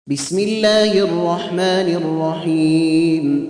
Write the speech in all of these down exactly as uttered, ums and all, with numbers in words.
بسم الله الرحمن الرحيم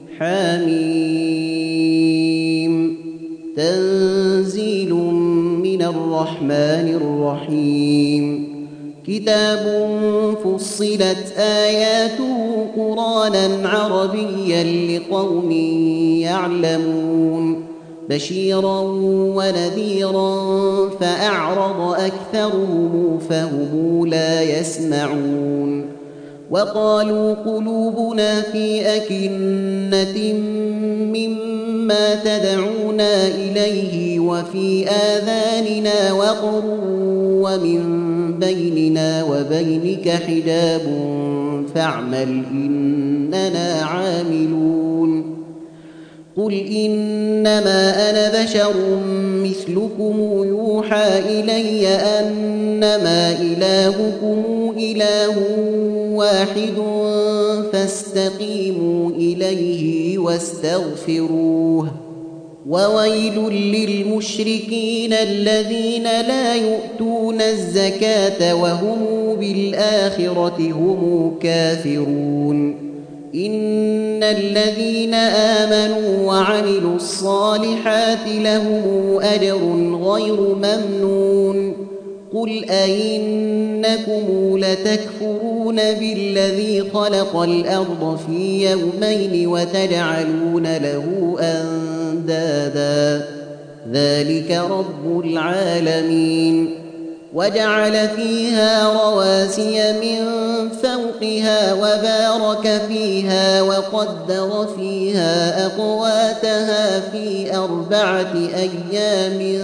حميم تنزيل من الرحمن الرحيم كتاب فصلت آياته قرآنا عربيا لقوم يعلمون بشيرا ونذيرا فأعرض أكثرهم فهم لا يسمعون وقالوا قلوبنا في أكنة مما تدعونا إليه وفي آذاننا وقر ومن بيننا وبينك حجاب فاعمل إننا عاملون قل إنما أنا بشر مثلكم يوحى إلي أنما إلهكم إله واحد فاستقيموا إليه واستغفروه وويل للمشركين الذين لا يؤتون الزكاة وهم بالآخرة هم كافرون إن الذين آمنوا وعملوا الصالحات لهم أجر غير ممنون قل أئنكم لتكفرون بالذي خلق الأرض في يومين وتجعلون له أندادا ذلك رب العالمين وجعل فيها رواسي من فوقها وبارك فيها وقدر فيها أقواتها في أربعة أيام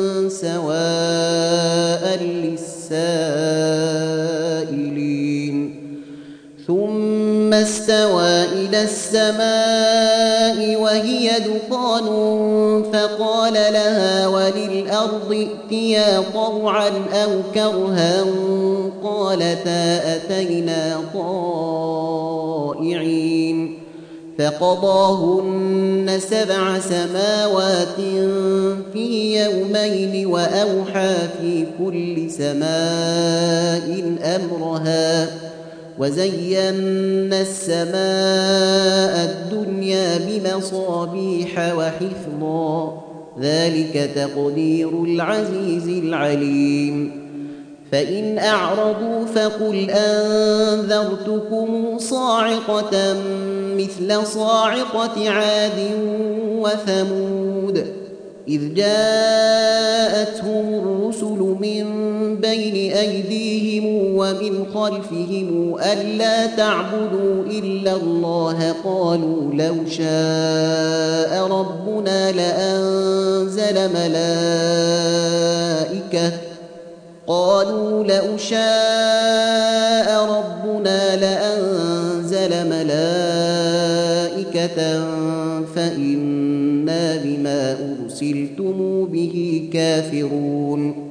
سواء للسائلين ثم استوى إلى السماء وهي دخان فقال لها وللأرض ائتيا طوعا أو كرها قالتا أتينا طائعين فقضاهن سبع سماوات في يومين وأوحى في كل سماء أمرها وزينا السماء الدنيا بمصابيح وحفظا ذلك تقدير العزيز العليم فإن أعرضوا فقل أنذرتكم صاعقة مثل صاعقة عاد وثمود إذ جاءتهم الرسل من بين أيديهم ومن خلفهم ألا تعبدوا إلا الله قالوا لو شاء ربنا لأنزل ملائكة قالوا لو شاء ربنا لأنزل ملائكة فإنا بما أرسلتم به كافرون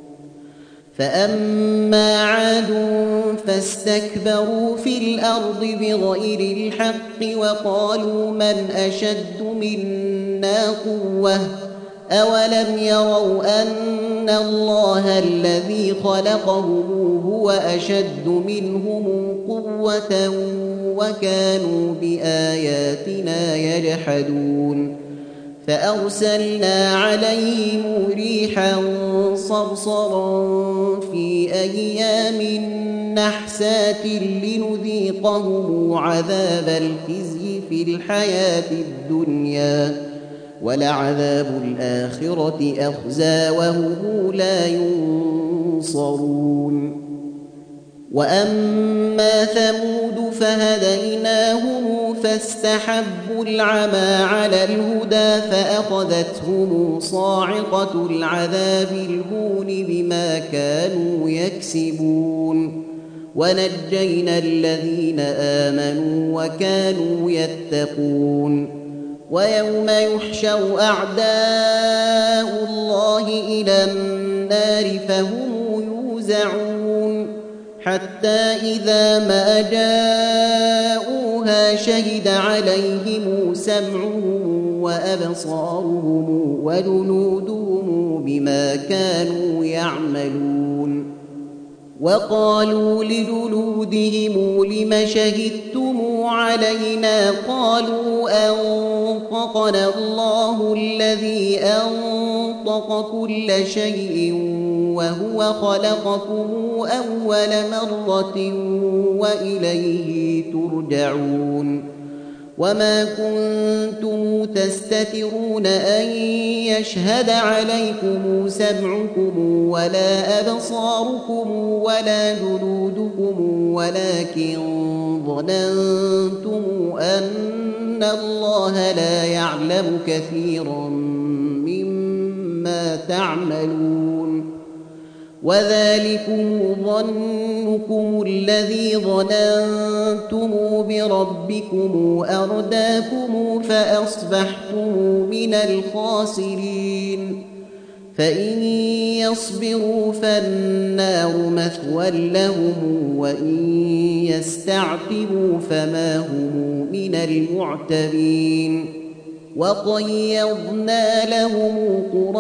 فأما عاد فاستكبروا في الأرض بغير الحق وقالوا من أشد منا قوة أولم يروا أن الله الذي خلقهم هو أشد منهم قوة وكانوا بآياتنا يجحدون فأرسلنا عليهم ريحا صرصرا في أيام نحسات لنذيقهم عذاب الخزي في الحياة الدنيا ولعذاب الآخرة أخزى وهم لا ينصرون وأما ثمود فهديناهم فاستحبوا العمى على الهدى فأخذتهم صاعقة العذاب الهون بما كانوا يكسبون ونجينا الذين آمنوا وكانوا يتقون ويوم يحشر أعداء الله إلى النار فهم يوزعون حتى إذا ما جاءوها شهد عليهم سمعهم وأبصارهم وجلودهم بما كانوا يعملون وقالوا لجلودهم لم شهدتم علينا قالوا أنطقنا الله الذي أنطق كل شيء وهو خلقكم أول مرة وإليه ترجعون وما كنتم تستترون أن يشهد عليكم سمعكم ولا أبصاركم ولا جلودكم ولكن ظننتم أن الله لا يعلم كثيرا مما تعملون وذلكم ظنكم الذي ظننتم بربكم أرداكم فأصبحتم من الخاسرين فإن يصبروا فالنار مثوى لهم وإن يستعتبوا فما هم من المعتبين وقيضنا لهم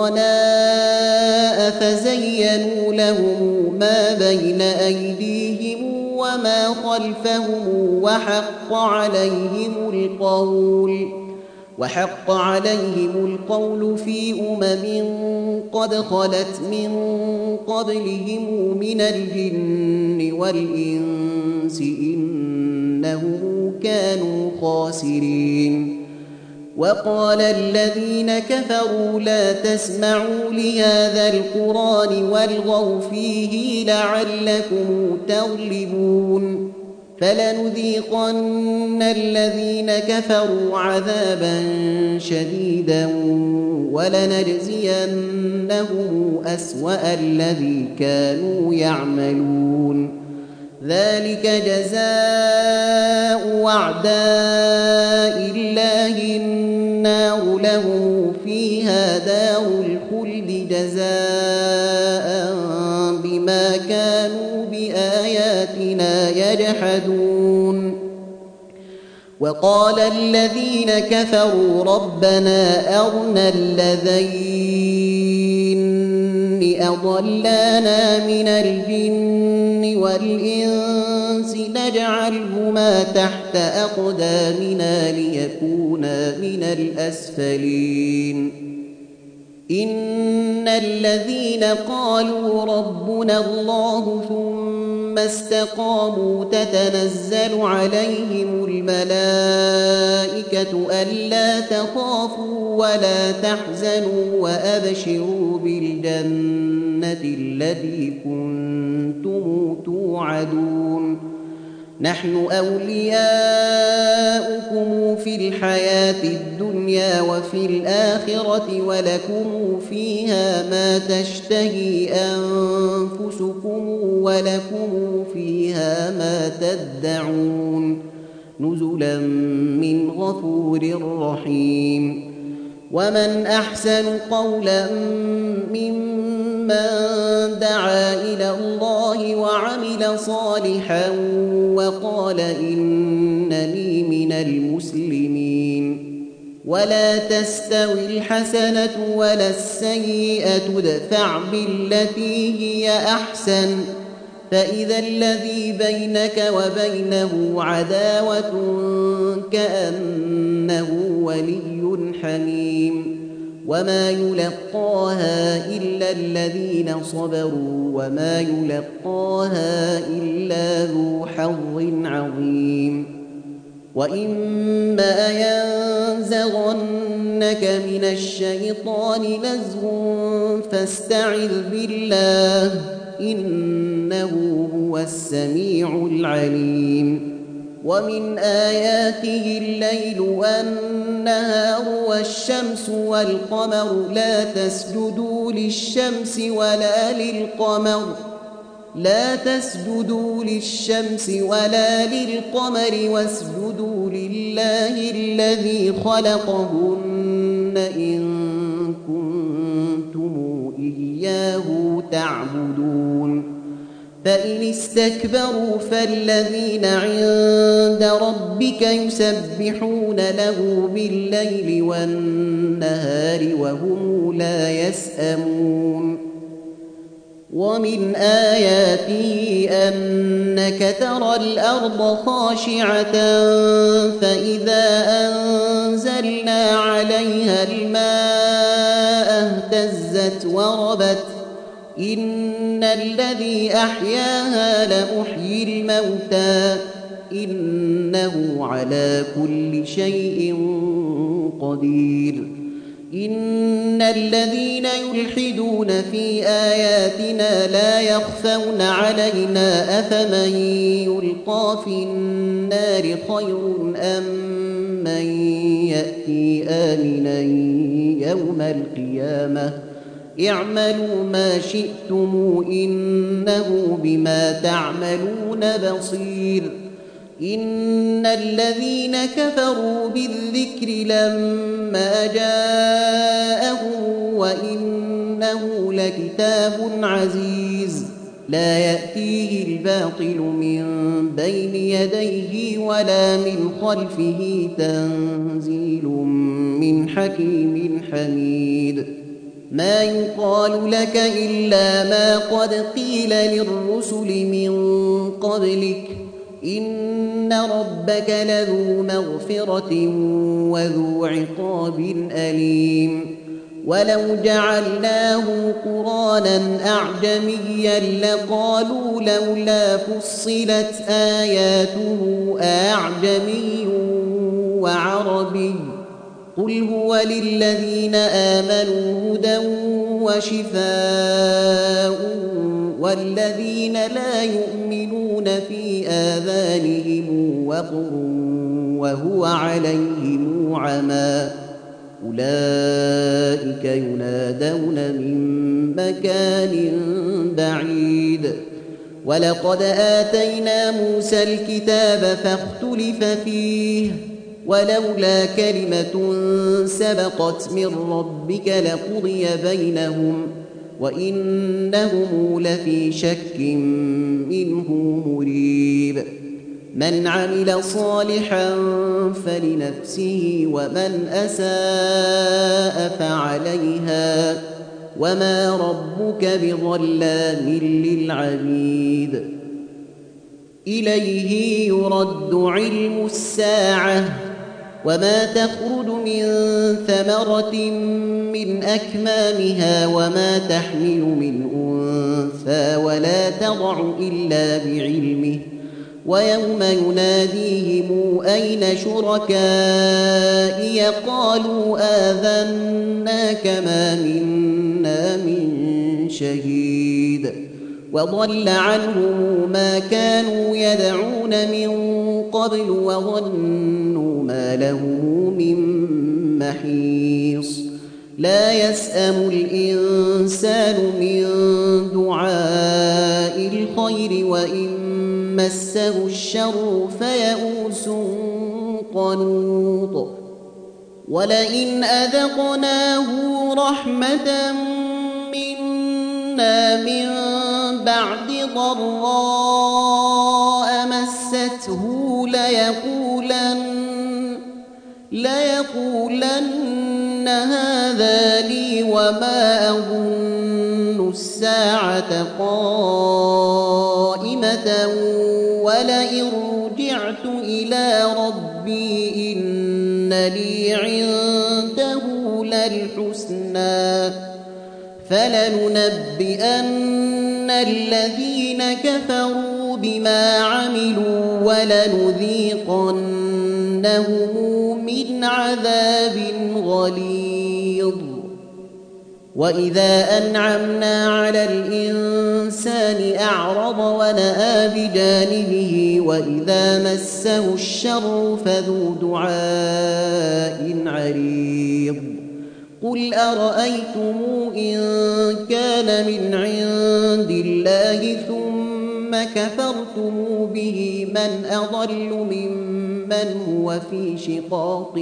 قرناء فزينوا لهم ما بين أيديهم وما خلفهم وحق عليهم القول وحق عليهم القول في أمم قد خلت من قبلهم من الجن والإنس إنهم كانوا خاسرين وقال الذين كفروا لا تسمعوا لهذا القرآن والغوا فيه لعلكم تغلبون فلنذيقن الذين كفروا عذابا شديدا ولنجزينهم أسوأ الذي كانوا يعملون ذلك جزاء أعداء الله النار لهم فيها دار الخلد جزاء بما كانوا بآياتنا يجحدون وقال الذين كفروا ربنا أرنا الذين أضلانا من الجن والإنس نجعلهما تحت أقدامنا ليكونا من الأسفلين إن الذين قالوا ربنا الله ثم استقاموا تتنزل عليهم الملائكة ألا تخافوا ولا تحزنوا وأبشروا بالجنة التي كنتم توعدون نحن أولياؤكم في الحياة الدنيا وفي الآخرة ولكم فيها ما تشتهي أنفسكم ولكم فيها ما تدعون نزلا من غفور رحيم ومن أحسن قولا ممن دعا إلى الله وعمل صالحا وقال إنني من المسلمين ولا تستوي الحسنة ولا السيئة ادفع بالتي هي أحسن فإذا الذي بينك وبينه عداوة كأنه ولي حميم وما يلقاها إلا الذين صبروا وما يلقاها إلا ذو حظ عظيم وإما ينزغنك من الشيطان نزغ فاستعذ بالله إنه هو السميع العليم ومن آياته الليل والنهار والشمس والقمر لا تسجدوا للشمس ولا للقمر لا تسجدوا للشمس ولا للقمر واسجدوا لله الذي خلقهن إن كنتم إياه تعبدون فإن استكبروا فالذين عند ربك يسبحون له بالليل والنهار وهم لا يسأمون ومن آياته أنك ترى الأرض خاشعة فإذا أنزلنا عليها الماء اهتزت وربت إن الذي أحياها لمحيي الموتى إنه على كل شيء قدير إن الذين يلحدون في آياتنا لا يخفون علينا أفمن يلقى في النار خير أم من يأتي آمنا يوم القيامة اعملوا ما شئتم إنه بما تعملون بصير إن الذين كفروا بالذكر لما جاءهم وإنه لكتاب عزيز لا يأتيه الباطل من بين يديه ولا من خلفه تنزيل من حكيم حميد ما يقال لك إلا ما قد قيل للرسل من قبلك إن ربك لذو مغفرة وذو عقاب أليم ولو جعلناه قرآنا أعجميا لقالوا لولا فصلت آياته أعجمي وعربي قل هو للذين آمنوا هدى وشفاء والذين لا يؤمنون في آذانهم وقر وهو عليهم عمى أولئك ينادون من مكان بعيد ولقد آتينا موسى الكتاب فاختلف فيه ولولا كلمة سبقت من ربك لقضي بينهم وإنهم لفي شك منه مريب من عمل صالحا فلنفسه ومن أساء فعليها وما ربك بظلام للعبيد إليه يرد علم الساعة وما تخرج من ثمرة من أكمامها وما تحمل من أنثى ولا تضع إلا بعلمه ويوم يناديهم أين شركائي قالوا آذناك ما منا من شهيد وضل عنهم ما كانوا يدعون من قبل وظنوا ما لهم من محيص لا يسأم الإنسان من دعاء الخير وإن مسه الشر فيئوس قنوط ولئن أذقناه رحمة منا من بعد ضراء مسته ليقولن ليقولن هذا لي وما أظن الساعة قائمة ولئن رجعت إلى ربي إن لي عنده للحسنى فلننبئن الذين كفروا بما عملوا ولنذيقنهم من عذاب غليظ وإذا أنعمنا على الإنسان أعرض ونأى بجانبه وإذا مسه الشر فذو دعاء عريض قل أرأيتم إن كان من عند الله ثم كفرتم به من أضل ممن هو في شقاق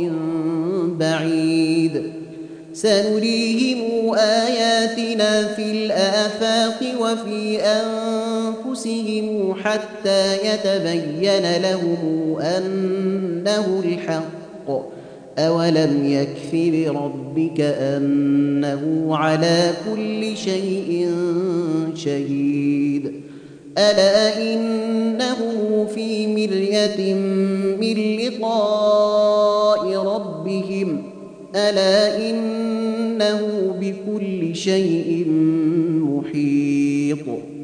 بعيد سنريهم آياتنا في الآفاق وفي أنفسهم حتى يتبين لهم أنه الحق أولم يكف بربك أنه على كل شيء شهيد ألا إنه في مرية من لقاء ربهم ألا إنه بكل شيء محيط